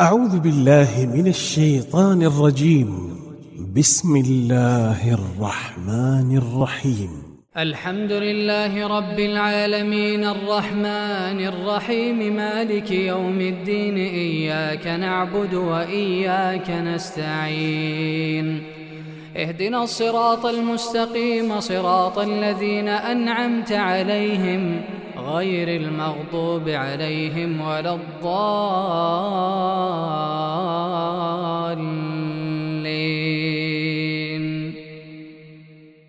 أعوذ بالله من الشيطان الرجيم. بسم الله الرحمن الرحيم. الحمد لله رب العالمين الرحمن الرحيم مالك يوم الدين إياك نعبد وإياك نستعين اهدنا الصراط المستقيم صراط الذين أنعمت عليهم غير المغضوب عليهم ولا الضالين